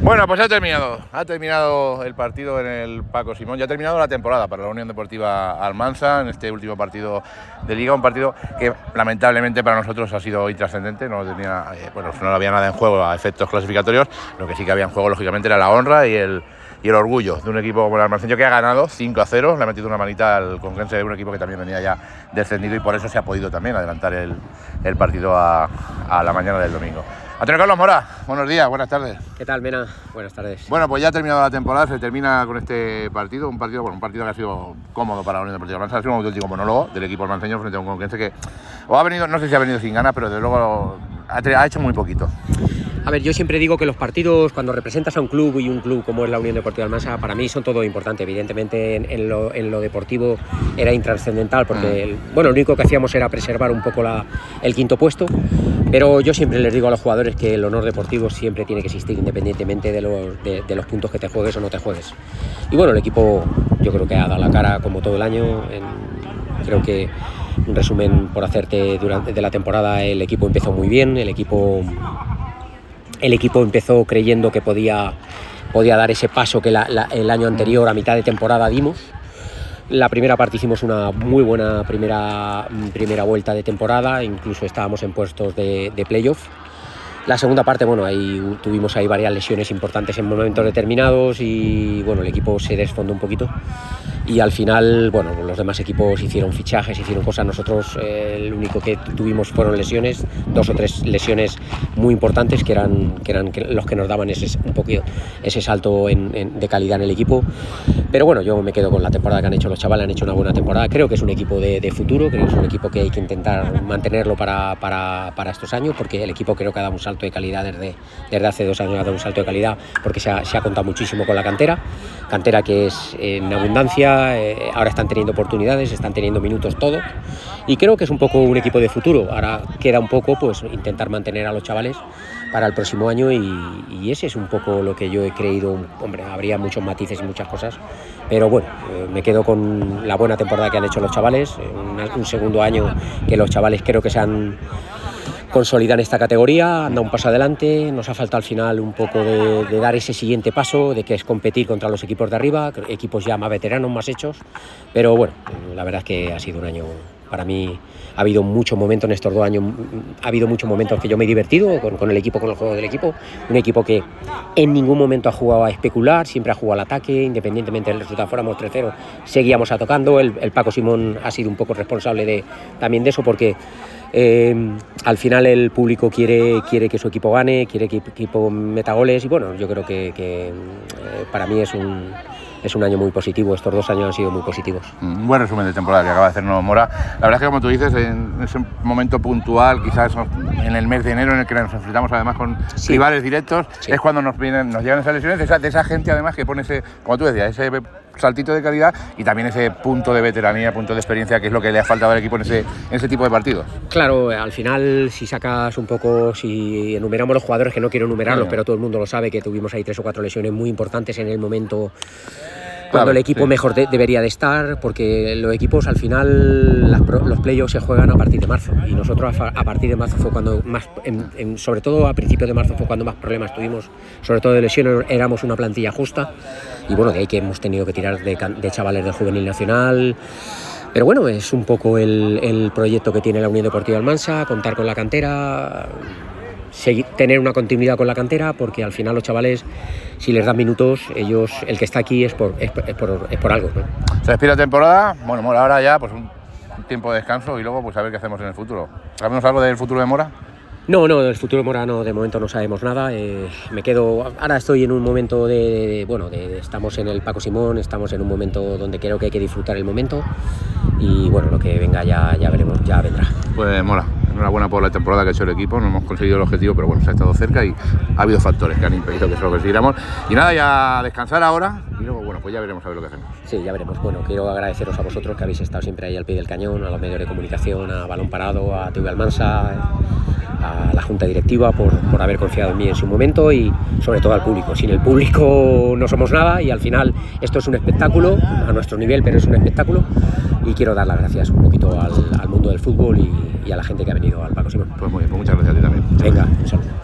Bueno, pues ha terminado el partido en el Paco Simón, ya ha terminado la temporada para la Unión Deportiva Almansa en este último partido de Liga, un partido que lamentablemente para nosotros ha sido intrascendente, no había nada en juego a efectos clasificatorios. Lo que sí que había en juego lógicamente era la honra y el orgullo de un equipo como el almanceño, que ha ganado 5-0, le ha metido una manita al Conquense, de un equipo que también venía ya descendido, y por eso se ha podido también adelantar el partido a la mañana del domingo. Antonio Carlos Mora, buenos días, buenas tardes. ¿Qué tal, Mena? Buenas tardes. Bueno, pues ya ha terminado la temporada, se termina con este partido, un partido que ha sido cómodo para la Unión Deportiva Almansa. Ha sido un auténtico monólogo del equipo almanceño frente a un Conquense que o ha venido, no sé si ha venido sin ganas, pero desde luego ha hecho muy poquito. A ver, yo siempre digo que los partidos, cuando representas a un club y un club como es la Unión Deportiva Almansa, para mí son todo importante. Evidentemente en lo deportivo era intrascendental porque lo único que hacíamos era preservar un poco el quinto puesto, pero yo siempre les digo a los jugadores que el honor deportivo siempre tiene que existir independientemente de los puntos que te juegues o no te juegues. Y bueno, el equipo yo creo que ha dado la cara como todo el año. Creo que un resumen por hacerte de la temporada: el equipo empezó muy bien, el equipo empezó creyendo que podía dar ese paso que el año anterior, a mitad de temporada, dimos. La primera parte hicimos una muy buena primera vuelta de temporada, incluso estábamos en puestos de playoff. La segunda parte, ahí tuvimos varias lesiones importantes en momentos determinados y el equipo se desfondó un poquito. Y al final, los demás equipos hicieron fichajes, hicieron cosas. Nosotros el único que tuvimos fueron lesiones, 2 o 3 lesiones muy importantes que eran los que nos daban ese salto de calidad en el equipo. Pero yo me quedo con la temporada que han hecho los chavales, han hecho una buena temporada. Creo que es un equipo de futuro, creo que es un equipo que hay que intentar mantenerlo para estos años, porque el equipo creo que ha dado un salto de calidad desde hace 2 años, ha dado un salto de calidad porque se ha contado muchísimo con la cantera que es en abundancia. Ahora están teniendo oportunidades, están teniendo minutos todos, y creo que es un poco un equipo de futuro. Ahora queda un poco intentar mantener a los chavales para el próximo año, y ese es un poco lo que yo he creído. Habría muchos matices y muchas cosas, pero me quedo con la buena temporada que han hecho los chavales. Un segundo año que los chavales creo que se han consolidan esta categoría, han dado un paso adelante. Nos ha faltado al final un poco de dar ese siguiente paso, de que es competir contra los equipos de arriba, equipos ya más veteranos, más hechos. Pero la verdad es que ha sido un año, para mí ha habido muchos momentos en estos 2 años, ha habido muchos momentos que yo me he divertido con el equipo, con el juego del equipo. Un equipo que en ningún momento ha jugado a especular, siempre ha jugado al ataque, independientemente del resultado. Fuéramos 3-0, seguíamos atacando. El Paco Simón ha sido un poco responsable también de eso, porque al final el público quiere que su equipo gane, quiere que el equipo meta goles, y yo creo que para mí es un año muy positivo. Estos 2 años han sido muy positivos. Un buen resumen de temporada que acaba de hacernos Mora. La verdad es que, como tú dices, en ese momento puntual, quizás en el mes de enero, en el que nos enfrentamos además con rivales directos, es cuando nos llegan esas lesiones de esa gente además que pone como tú decías, ese saltito de calidad y también ese punto de veteranía, punto de experiencia, que es lo que le ha faltado al equipo en ese tipo de partidos. Claro, al final, si sacas un poco, si enumeramos los jugadores, que no quiero enumerarlos, pero todo el mundo lo sabe, que tuvimos ahí 3 o 4 lesiones muy importantes en el momento cuando el equipo mejor debería de estar, porque los equipos al final, los playoffs se juegan a partir de marzo, y nosotros a partir de marzo fue cuando más, sobre todo a principios de marzo fue cuando más problemas tuvimos, sobre todo de lesiones. Éramos una plantilla justa, y de ahí que hemos tenido que tirar de chavales del juvenil nacional. Pero es un poco el proyecto que tiene la Unión Deportiva Almansa, contar con la cantera, tener una continuidad con la cantera, porque al final los chavales, si les dan minutos, ellos, el que está aquí es por algo, ¿no? Se despide la temporada, Mora, ahora ya un tiempo de descanso y luego a ver qué hacemos en el futuro. ¿Sabemos algo del futuro de Mora? No, del futuro de Mora no, de momento no sabemos nada. Me quedo, ahora estoy en un momento estamos en el Paco Simón, estamos en un momento donde creo que hay que disfrutar el momento, y lo que venga ya veremos, ya vendrá. Pues Mora, enhorabuena por la temporada que ha hecho el equipo. No hemos conseguido el objetivo, pero se ha estado cerca y ha habido factores que han impedido que eso lo consiguiéramos. Y nada, ya descansar ahora y luego pues ya veremos a ver lo que hacemos. Sí, ya veremos. Quiero agradeceros a vosotros, que habéis estado siempre ahí al pie del cañón, a los medios de comunicación, a Balón Parado, a TV Almansa, a la junta directiva por haber confiado en mí en su momento, y sobre todo al público. Sin el público no somos nada, y al final esto es un espectáculo a nuestro nivel, pero es un espectáculo, y quiero dar las gracias un poquito al mundo del fútbol y a la gente que ha venido al Paco Simón. Pues muy bien, muchas gracias a ti también. Venga, un saludo.